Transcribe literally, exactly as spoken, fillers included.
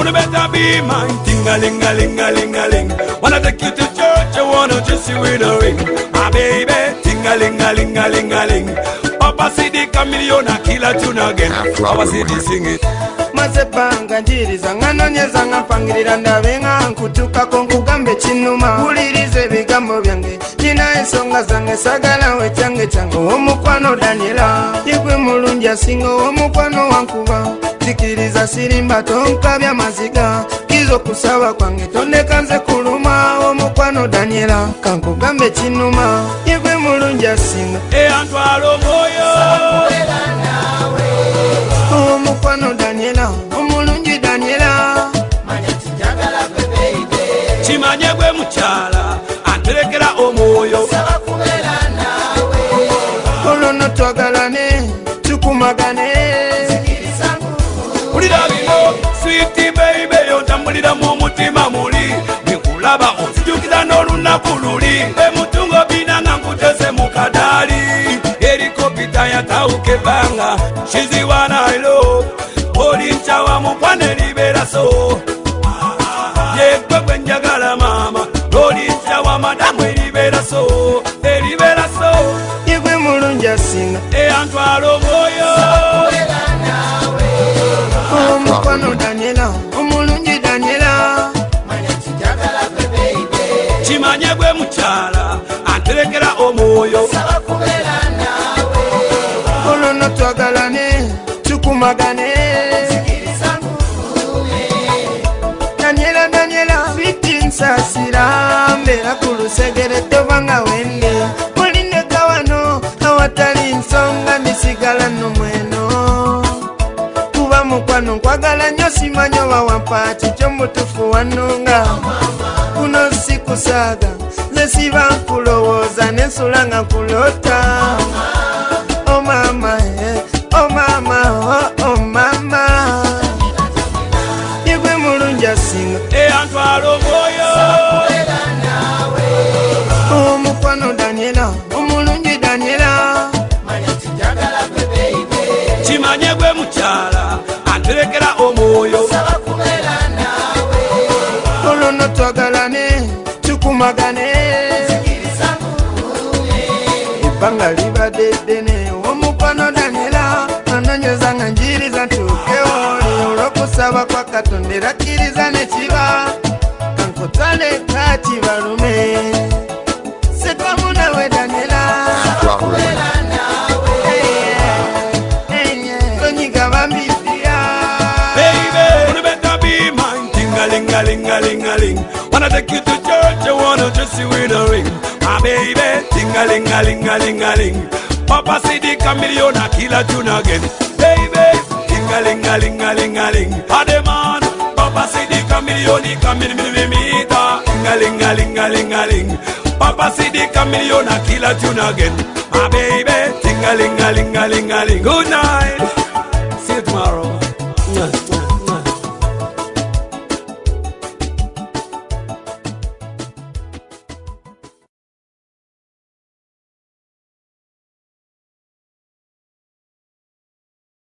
wanna better be mine. Ting-a-ling-a-ling-a-ling-a-ling. Wanna take you to church, I wanna just see with a ring. My baby, ting-a-ling-a-ling-a-ling-a-ling. Papa see the chameleon, I kill a tune again. Papa see the sing it. Mazepanga njiriza nganonyeza ngampangirira ndabenga nkutuka konkugambe chinuma ulirize bigambo byange nina ensonga zange sagala we cyange cyange omukwano Daniela yegwe mulungi asinga omukwano wankuba zikiriza sirimba tonka bya maziga kizo kusaba kwange tondeka nze kuluma omukwano Daniela kankugambe chinuma yegwe mulungi asinga e antwalo moyo omukwano Daniela omulungi Daniela manyatinjagala gwe baby chimanye gwe muchala anterekera omwoyo saba kubera nawe olono twagalane tukumagane ulira bino sweet baby yotambulira mu mutima muli nikulaba ozijukiza n'olunaku luli emutungo binanga nkutese mu kadali erikopita yatawuke banga shiziwana ilo oli nchawa mukwane libera so yegwe gwe njagala mama oli nchawa madamu elibera so elibera so yegwe mulungi asinga eyantwala omwoyo omukwano Daniela omulungi Daniela manyatinjagala gwe baby chimanye gwe muchala anterekera omwoyo saba kubera nawe olono twagalane tukumagane Daniela Daniela fitinsasira mbera kulusegere tobanga wende mulineka wano awatali nsonga nisigala nomweno kuba mukwano nkwagala nnyo simanyo bawampati kyomutufu wanunga kuno sikusaga nze siba nkulowooza nensula nga nkulota oh mama eh, oh mama oh, oh mama yegwe mulungi asinga eyantwala omwoyo omukwano Daniela omulungi Daniela manyatinjagala gwe baby chimanye gwe muchala anterekera omwoyo saba kubera nawe olono twagalane tukumagane ebbanga libadde ddene omukwano Daniela anonyeza nga njiriza ntuukewo olw'okusaba kwa Katonda era kkiriza ne kiba kankutwale kati balume sekamu nawe Daniela tonyiga bambifiya baby wanna better be mine ting-a-ling-a-ling-a-ling-a-ling wanna take you to church I wanna just see with a ring my baby ting-a-ling-a-ling-a-ling-a-ling Papa see the chameleon I kill a tune again baby ting-a-ling-a-ling-a-ling-a-ling Ademan Papa see the chameleon he come in me meter ting-a-ling-a-ling-a-ling-a-ling Papa see the chameleon I kill a tune again my baby ting-a-ling-a-ling-a-ling-a-ling good night see you tomorrow